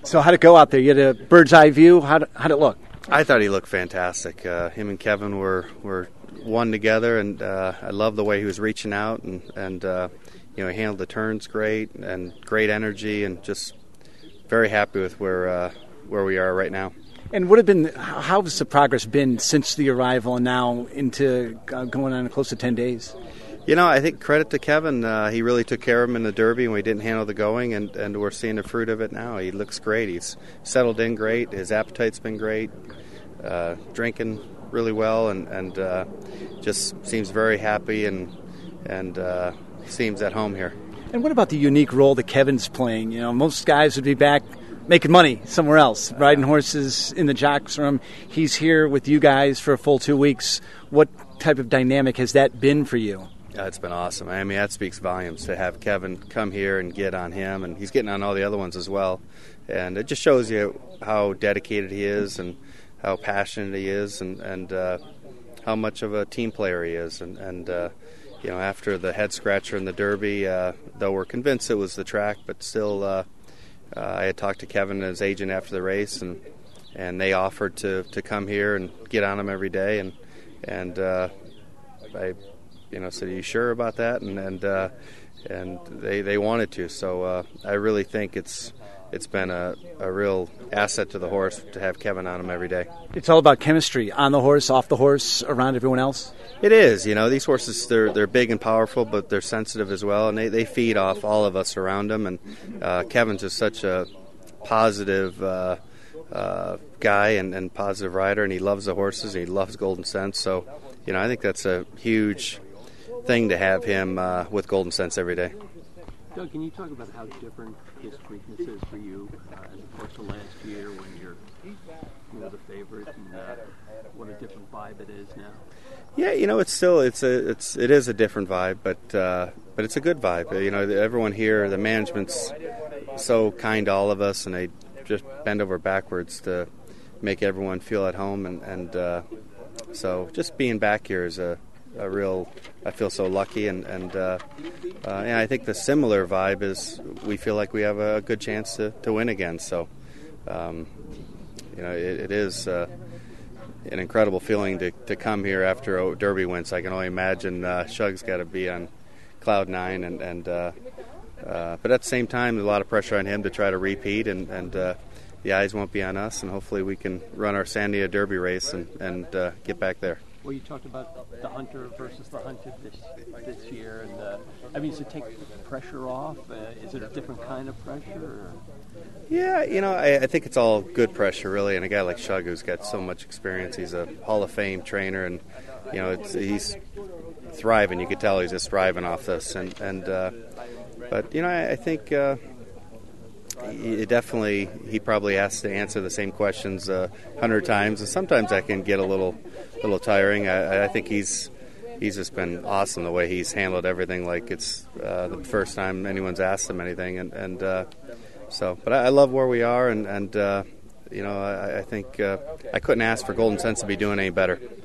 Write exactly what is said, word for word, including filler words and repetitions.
So how'd it go out there? You had a bird's eye view. How'd, how'd it look? I thought he looked fantastic. Uh, him and Kevin were, were one together, and uh, I love the way he was reaching out, and, and uh, you know, he handled the turns great, and great energy, and just very happy with where uh, where we are right now. And what have been? How has the progress been since the arrival and now into uh, going on close to ten days? You know, I think credit to Kevin. Uh, he really took care of him in the Derby when we didn't handle the going, and, and we're seeing the fruit of it now. He looks great. He's settled in great. His appetite's been great. Uh, drinking really well, and, and uh, just seems very happy and and uh, seems at home here. And what about the unique role that Kevin's playing? You know, most guys would be back making money somewhere else, riding horses in the jocks room. He's here with you guys for a full two weeks. What type of dynamic has that been for you? Uh, it's been awesome. I mean, that speaks volumes to have Kevin come here and get on him, and he's getting on all the other ones as well. And it just shows you how dedicated he is and how passionate he is, and, and uh, how much of a team player he is. And, and uh, you know, after the head scratcher in the Derby, uh, though we're convinced it was the track, but still uh, uh, I had talked to Kevin and his agent after the race, and and they offered to, to come here and get on him every day. And, and uh, I you know, said, "Are you sure about that?" And and uh, and they they wanted to. So uh, I really think it's it's been a, a real asset to the horse to have Kevin on him every day. It's all about chemistry on the horse, off the horse, around everyone else. It is. You know, these horses, they're they're big and powerful, but they're sensitive as well, and they, they feed off all of us around them. And uh, Kevin's just such a positive uh, uh, guy and, and positive rider, and he loves the horses, and he loves Golden Sense. So, you know, I think that's a huge thing to have him uh, with Golden Sense every day. Doug, can you talk about how different this Preakness is for you uh, as opposed to last year when you're you know, the favorite, and uh, what a different vibe it is now? Yeah, you know, it's still it's a it's it is a different vibe, but uh, but it's a good vibe. You know, everyone here, the management's so kind to all of us, and they just bend over backwards to make everyone feel at home, and and uh, so just being back here is a a real, I feel so lucky, and and, uh, uh, and I think the similar vibe is we feel like we have a good chance to, to win again. So, um, you know, it, it is uh, an incredible feeling to, to come here after a Derby win. So I can only imagine uh, Shug's got to be on cloud nine, and and uh, uh, but at the same time, there's a lot of pressure on him to try to repeat, and and uh, the eyes won't be on us, and hopefully we can run our Sandia Derby race and and uh, get back there. Well, you talked about the hunter versus the hunted this this year, and uh, I mean, does it take pressure off? Uh, is it a different kind of pressure? Or? Yeah, you know, I, I think it's all good pressure, really. And a guy like Shug, who's got so much experience, he's a Hall of Fame trainer, and you know, it's, he's thriving. You could tell he's just thriving off this. And and uh, but you know, I, I think uh, he definitely he probably has to answer the same questions a uh, hundred times, and sometimes that can get a little. A little tiring. I, I think he's he's just been awesome the way he's handled everything like it's uh, the first time anyone's asked him anything, and and uh, so. But I, I love where we are, and and uh, you know I, I think uh, I couldn't ask for Golden Sense to be doing any better.